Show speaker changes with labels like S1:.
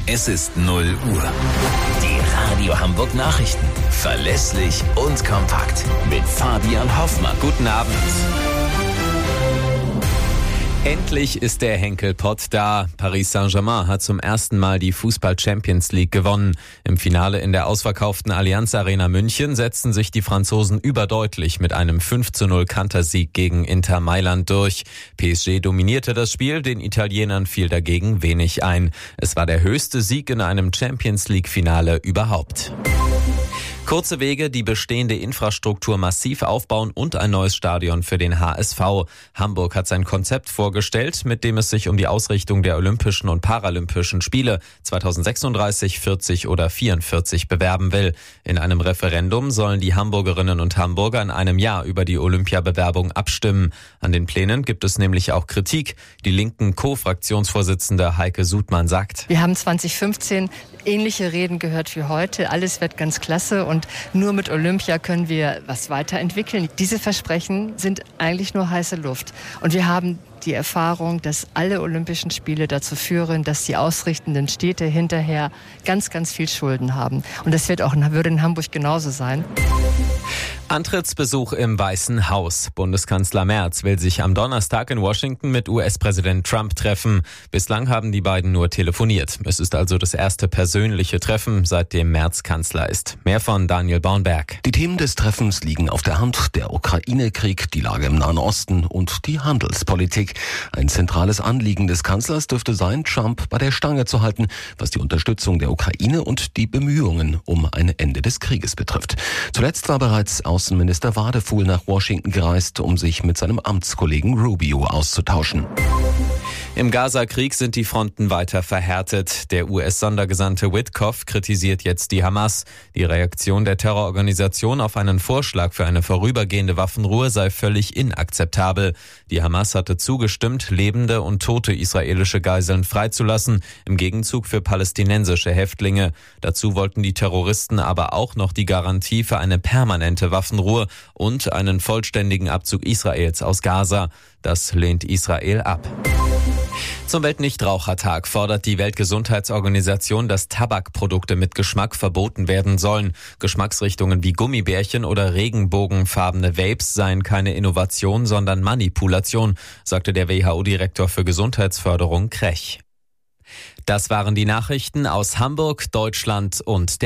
S1: Es ist 0 Uhr. Die Radio Hamburg Nachrichten. Verlässlich und kompakt. Mit Fabian Hoffmann.
S2: Guten Abend. Endlich ist der Henkelpott da. Paris Saint-Germain hat zum ersten Mal die Fußball-Champions League gewonnen. Im Finale in der ausverkauften Allianz Arena München setzten sich die Franzosen überdeutlich mit einem 5:0 Kantersieg gegen Inter Mailand durch. PSG dominierte das Spiel, den Italienern fiel dagegen wenig ein. Es war der höchste Sieg in einem Champions League-Finale überhaupt. Kurze Wege, die bestehende Infrastruktur massiv aufbauen und ein neues Stadion für den HSV. Hamburg hat sein Konzept vorgestellt, mit dem es sich um die Ausrichtung der Olympischen und Paralympischen Spiele 2036, 40 oder 44 bewerben will. In einem Referendum sollen die Hamburgerinnen und Hamburger in einem Jahr über die Olympiabewerbung abstimmen. An den Plänen gibt es nämlich auch Kritik. Die linken Co-Fraktionsvorsitzende Heike Sudmann sagt:
S3: Wir haben 2015 ähnliche Reden gehört wie heute. Alles wird ganz klasse und nur mit Olympia können wir was weiterentwickeln. Diese Versprechen sind eigentlich nur heiße Luft. Und wir haben die Erfahrung, dass alle Olympischen Spiele dazu führen, dass die ausrichtenden Städte hinterher ganz, ganz viel Schulden haben. Und das würde in Hamburg genauso sein.
S2: Antrittsbesuch im Weißen Haus. Bundeskanzler Merz will sich am Donnerstag in Washington mit US-Präsident Trump treffen. Bislang haben die beiden nur telefoniert. Es ist also das erste persönliche Treffen, seitdem Merz Kanzler ist. Mehr von Daniel Bornberg.
S4: Die Themen des Treffens liegen auf der Hand: der Ukraine-Krieg, die Lage im Nahen Osten und die Handelspolitik. Ein zentrales Anliegen des Kanzlers dürfte sein, Trump bei der Stange zu halten, was die Unterstützung der Ukraine und die Bemühungen um ein Ende des Krieges betrifft. Zuletzt war bereits Außenminister Wadefuhl nach Washington gereist, um sich mit seinem Amtskollegen Rubio auszutauschen.
S2: Im Gaza-Krieg sind die Fronten weiter verhärtet. Der US-Sondergesandte Witkoff kritisiert jetzt die Hamas. Die Reaktion der Terrororganisation auf einen Vorschlag für eine vorübergehende Waffenruhe sei völlig inakzeptabel. Die Hamas hatte zugestimmt, lebende und tote israelische Geiseln freizulassen, im Gegenzug für palästinensische Häftlinge. Dazu wollten die Terroristen aber auch noch die Garantie für eine permanente Waffenruhe und einen vollständigen Abzug Israels aus Gaza. Das lehnt Israel ab. Zum Weltnichtrauchertag fordert die Weltgesundheitsorganisation, dass Tabakprodukte mit Geschmack verboten werden sollen. Geschmacksrichtungen wie Gummibärchen oder regenbogenfarbene Vapes seien keine Innovation, sondern Manipulation, sagte der WHO-Direktor für Gesundheitsförderung Krech. Das waren die Nachrichten aus Hamburg, Deutschland und der